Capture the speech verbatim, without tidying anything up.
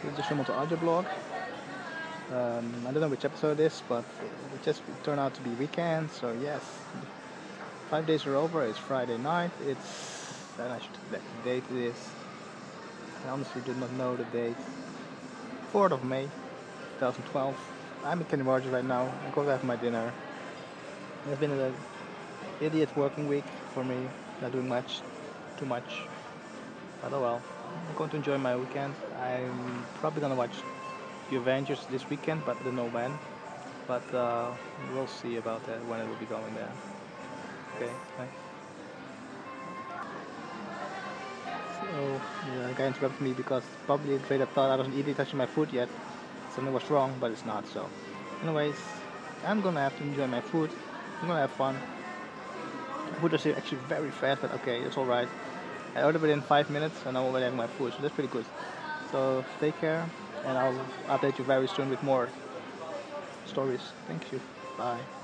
This is the Shumoto audio blog. Um, I don't know which episode it is, but it just turned out to be weekend, so yes. Five days are over, it's Friday night, it's... and I should check the date it is. I honestly do not know the date. fourth of May, twenty twelve. I'm in Kenny Rogers right now, I'm going to have my dinner. It's been an idiot working week for me, not doing much, too much. But oh well, I'm going to enjoy my weekend. I'm probably going to watch the Avengers this weekend, but I don't know when. But uh, we'll see about that when it will be going there. Okay, thanks. So, yeah, the guy interrupted me because probably the trader thought I wasn't eating, touching my food yet. Something was wrong, but it's not, so. Anyways, I'm gonna have to enjoy my food. I'm gonna have fun. Food is actually very fast, but okay, it's alright. I ordered within five minutes and I'm already having my food, so that's pretty good. So, take care, and I'll update you very soon with more stories. Thank you. Bye.